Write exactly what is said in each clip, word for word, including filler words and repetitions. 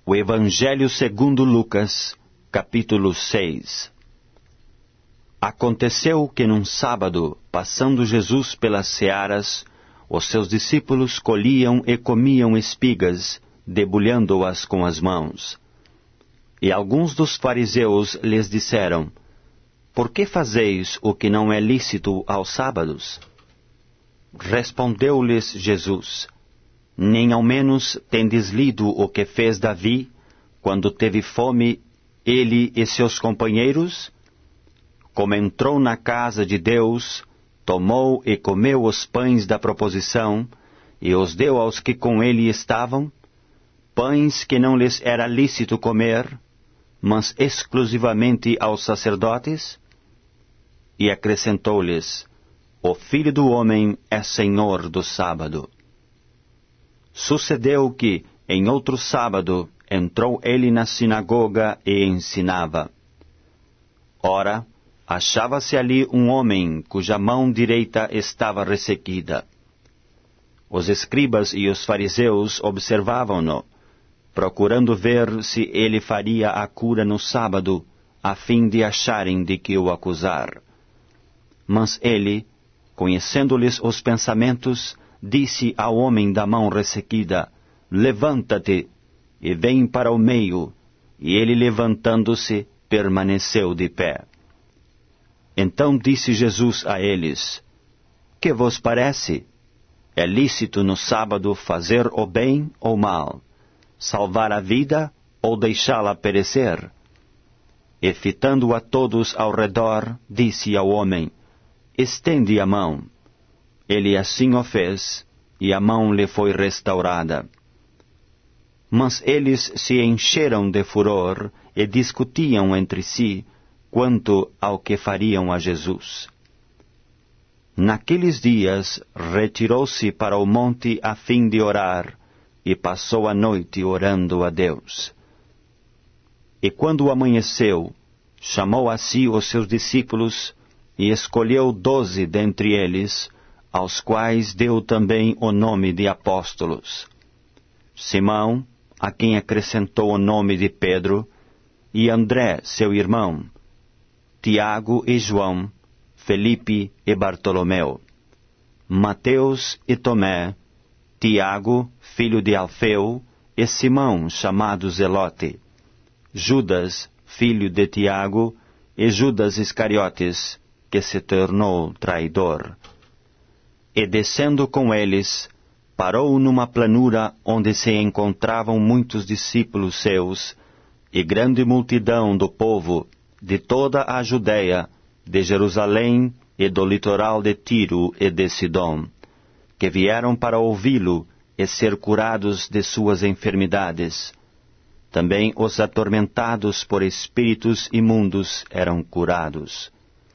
O Evangelho segundo Lucas, capítulo seis. Aconteceu que num sábado, passando Jesus pelas searas, os seus discípulos colhiam e comiam espigas, debulhando-as com as mãos. E alguns dos fariseus lhes disseram: Por que fazeis o que não é lícito aos sábados? Respondeu-lhes Jesus: Nem ao menos tendes lido o que fez Davi, quando teve fome, ele e seus companheiros? Como entrou na casa de Deus, tomou e comeu os pães da proposição, e os deu aos que com ele estavam, pães que não lhes era lícito comer, mas exclusivamente aos sacerdotes? E acrescentou-lhes: O Filho do Homem é Senhor do sábado. Sucedeu que, em outro sábado, entrou ele na sinagoga e ensinava. Ora, achava-se ali um homem cuja mão direita estava ressequida. Os escribas e os fariseus observavam-no, procurando ver se ele faria a cura no sábado, a fim de acharem de que o acusar. Mas ele, conhecendo-lhes os pensamentos, disse ao homem da mão ressequida: Levanta-te, e vem para o meio. E ele, levantando-se, permaneceu de pé. Então disse Jesus a eles: Que vos parece? É lícito no sábado fazer o bem ou mal, salvar a vida ou deixá-la perecer? E fitando a todos ao redor, disse ao homem: Estende a mão. Ele assim o fez, e a mão lhe foi restaurada. Mas eles se encheram de furor e discutiam entre si quanto ao que fariam a Jesus. Naqueles dias retirou-se para o monte a fim de orar, e passou a noite orando a Deus. E quando amanheceu, chamou a si os seus discípulos, e escolheu doze dentre eles, aos quais deu também o nome de apóstolos: Simão, a quem acrescentou o nome de Pedro, e André, seu irmão, Tiago e João, Felipe e Bartolomeu, Mateus e Tomé, Tiago, filho de Alfeu, e Simão, chamado Zelote, Judas, filho de Tiago, e Judas Iscariotes, que se tornou traidor. E descendo com eles, parou numa planura onde se encontravam muitos discípulos seus, e grande multidão do povo, de toda a Judeia, de Jerusalém e do litoral de Tiro e de Sidom, que vieram para ouvi-lo e ser curados de suas enfermidades. Também os atormentados por espíritos imundos eram curados.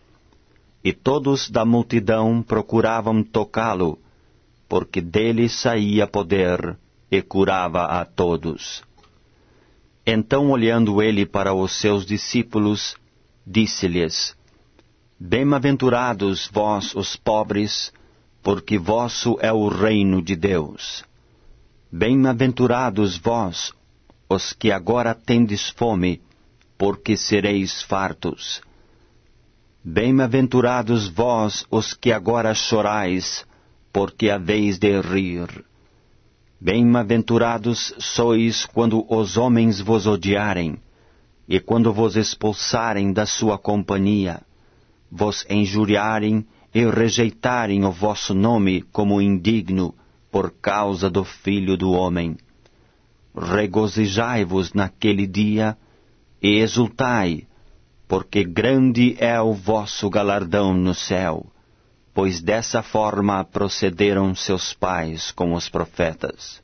E todos da multidão procuravam tocá-lo, porque dele saía poder e curava a todos. Então, olhando ele para os seus discípulos, disse-lhes: Bem-aventurados vós, os pobres, porque vosso é o reino de Deus. Bem-aventurados vós, os que agora tendes fome, porque sereis fartos. Bem-aventurados vós, os que agora chorais, porque haveis de rir. Bem-aventurados sois quando os homens vos odiarem, e quando vos expulsarem da sua companhia, vos injuriarem e rejeitarem o vosso nome como indigno, por causa do Filho do Homem. Regozijai-vos naquele dia, e exultai, porque grande é o vosso galardão no céu, pois dessa forma procederam seus pais com os profetas.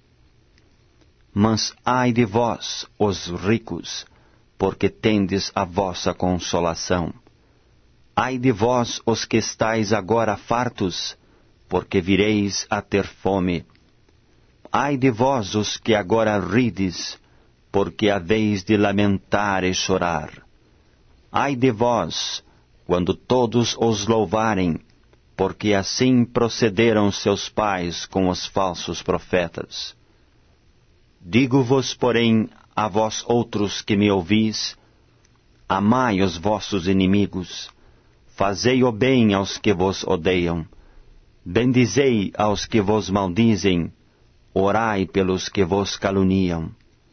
Mas ai de vós, os ricos, porque tendes a vossa consolação. Ai de vós, os que estáis agora fartos, porque vireis a ter fome. Ai de vós, os que agora rides, porque haveis de lamentar e chorar. Ai de vós, quando todos os louvarem, porque assim procederam seus pais com os falsos profetas. Digo-vos, porém, a vós outros que me ouvis, amai os vossos inimigos, fazei o bem aos que vos odeiam, bendizei aos que vos maldizem, orai pelos que vos caluniam.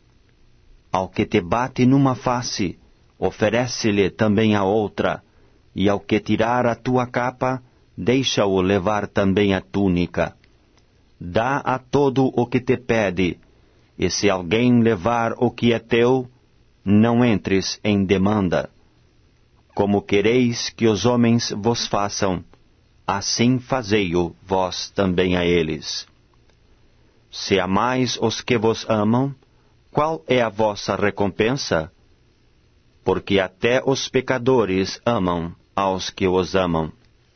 Ao que te bate numa face, oferece-lhe também a outra, e ao que tirar a tua capa, deixa-o levar também a túnica. Dá a todo o que te pede, e se alguém levar o que é teu, não entres em demanda. Como quereis que os homens vos façam, assim fazei-o vós também a eles. Se amais os que vos amam, qual é a vossa recompensa? Porque até os pecadores amam aos que os amam.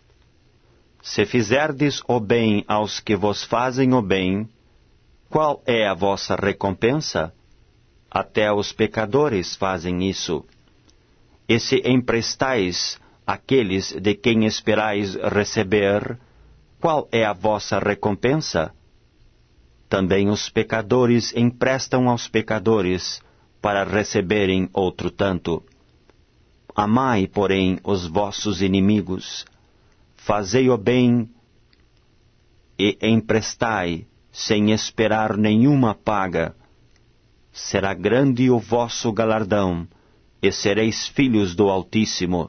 Se fizerdes o bem aos que vos fazem o bem, qual é a vossa recompensa? Até os pecadores fazem isso. E se emprestais àqueles de quem esperais receber, qual é a vossa recompensa? Também os pecadores emprestam aos pecadores, para receberem outro tanto. Amai, porém, os vossos inimigos, fazei o bem e emprestai, sem esperar nenhuma paga. Será grande o vosso galardão, e sereis filhos do Altíssimo.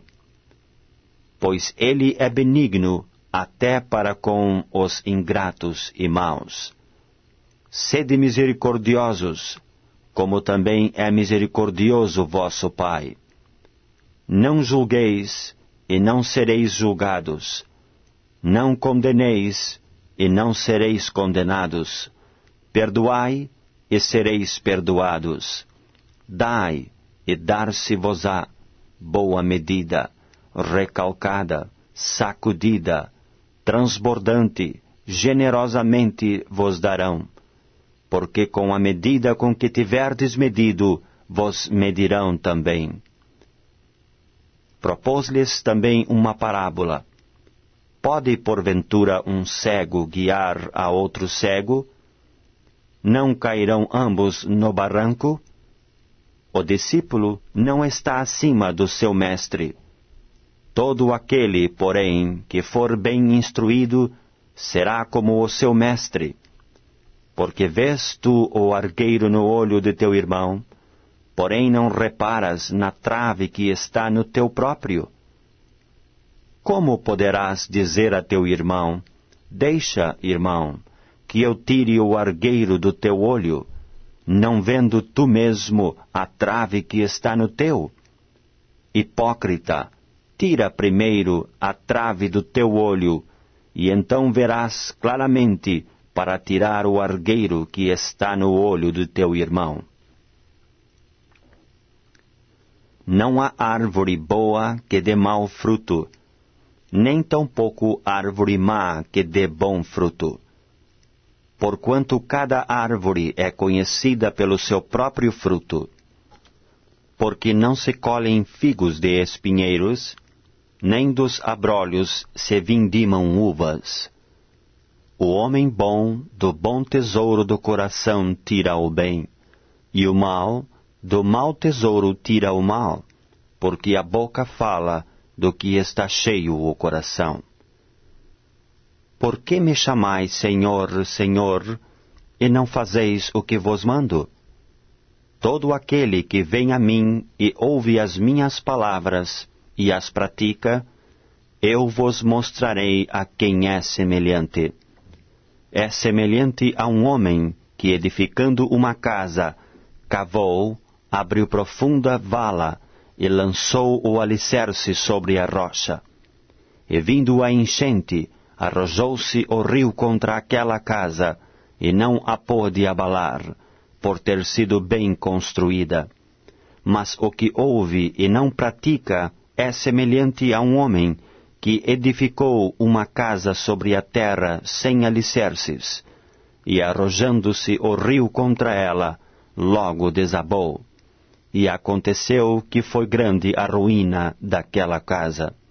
Pois ele é benigno até para com os ingratos e maus. Sede misericordiosos, como também é misericordioso vosso Pai. Não julgueis, e não sereis julgados. Não condeneis, e não sereis condenados. Perdoai, e sereis perdoados. Dai, e dar-se-vos-á boa medida, recalcada, sacudida, transbordante, generosamente vos darão. Porque com a medida com que tiverdes medido, vos medirão também. Propôs-lhes também uma parábola. Pode, porventura, um cego guiar a outro cego? Não cairão ambos no barranco? O discípulo não está acima do seu mestre. Todo aquele, porém, que for bem instruído, será como o seu mestre. Porque vês tu o argueiro no olho de teu irmão, porém não reparas na trave que está no teu próprio? Como poderás dizer a teu irmão, deixa, irmão, que eu tire o argueiro do teu olho, não vendo tu mesmo a trave que está no teu? Hipócrita, tira primeiro a trave do teu olho, e então verás claramente para tirar o argueiro que está no olho do teu irmão. Não há árvore boa que dê mau fruto, nem tampouco árvore má que dê bom fruto. Porquanto cada árvore é conhecida pelo seu próprio fruto. Porque não se colhem figos de espinheiros, nem dos abrolhos se vindimam uvas. O homem bom do bom tesouro do coração tira o bem, e o mal do mau tesouro tira o mal, porque a boca fala do que está cheio o coração. Por que me chamais Senhor, Senhor, e não fazeis o que vos mando? Todo aquele que vem a mim e ouve as minhas palavras e as pratica, eu vos mostrarei a quem é semelhante. É semelhante a um homem que, edificando uma casa, cavou, abriu profunda vala e lançou o alicerce sobre a rocha. E vindo a enchente, arrojou-se o rio contra aquela casa, e não a pôde abalar, por ter sido bem construída. Mas o que ouve e não pratica é semelhante a um homem que edificou uma casa sobre a terra sem alicerces, e arrojando-se o rio contra ela, logo desabou. E aconteceu que foi grande a ruína daquela casa.